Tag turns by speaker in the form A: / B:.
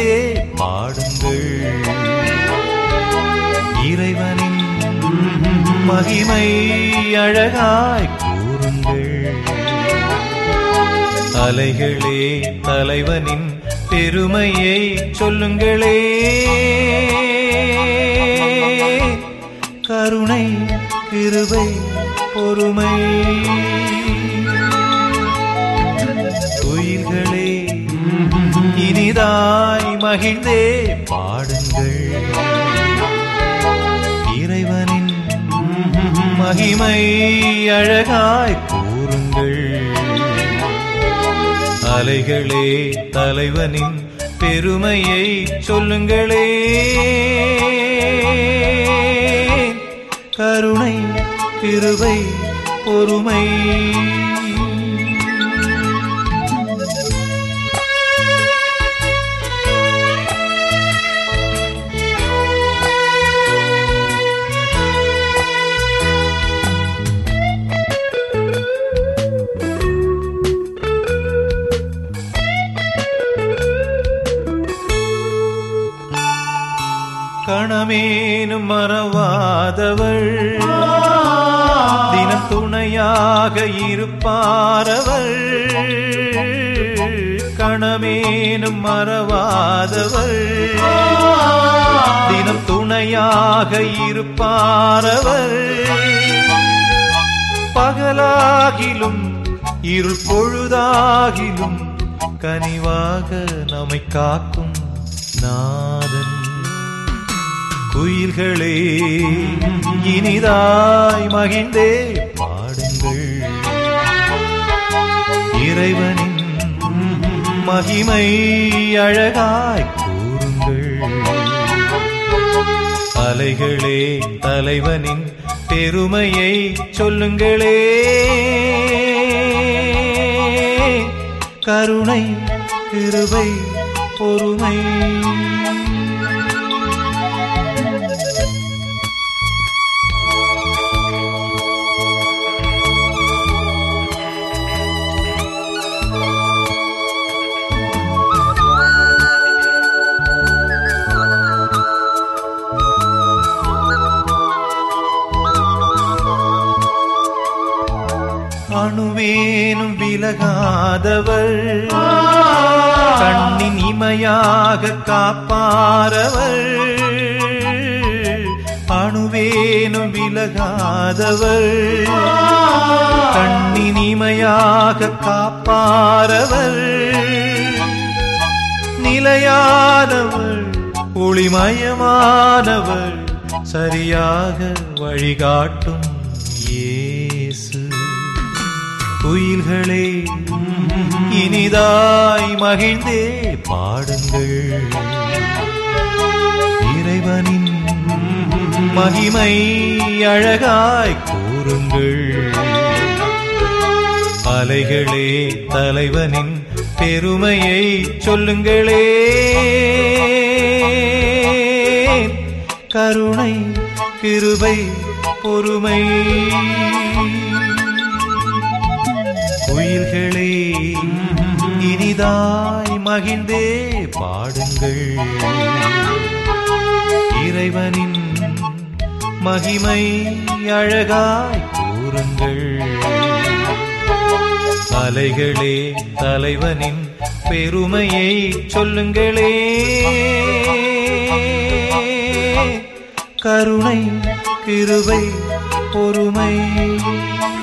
A: மகிழ்ந்தே பாடுங்கள். இறைவனின் மகிமை அழகாய் கூறுங்கள். அலைகளே தலைவனின் பெருமையை சொல்லுங்களே. கருணை கிருபை பொறுமை. குயில்களே இனிதாய் மகிழ்ந்தே பாடுங்கள். இறைவனின் மகிமை அழகாய் கூறுங்கள். அலைகளே தலைவனின் பெருமையை சொல்லுங்களே. கருணை கிருபை பொறுமை. கணமேனும் மறவாதவள் தினம் துணையாக இருப்பாரவள். கணமேனும் மறவாதவள் தினம் துணையாக இருப்பாரவள். பகலாகிலும் இருள் பொழுதாகிலும் கனிவாக நம்மை காக்கும் நாதன். குயில்களே இனிதாய் மகிழ்ந்தே பாடுங்கள். இறைவனின் மகிமை அழகாய் கூறுங்கள். அலைகளே தலைவனின் பெருமையை சொல்லுங்களே. கருணை கிருபை பொறுமை. அணுவேனும் விலகாதவள் கண்ணின் இமையாக காப்பாரவள். அணுவேனும் விலகாதவள் கண்ணின் இமையாக காப்பாரவள். நிலையானவள் ஒளிமயமானவள் சரியாக வழிகாட்டும் இயேசு. குயில்களே இனிதாய் மகிழ்ந்தே பாடுங்கள். இறைவனின் மகிமை அழகாய் கூறுங்கள். அலைகளே தலைவனின் பெருமையை சொல்லுங்களே. கருணை கிருபை பொறுமை. குயில்களே இனிதாய் மகிழ்ந்தே பாடுங்கள். இறைவனின் மகிமை அழகாய் கூறுங்கள். அலைகளே தலைவனின் பெருமையை சொல்லுங்களே. கருணை கிருபை பொறுமை.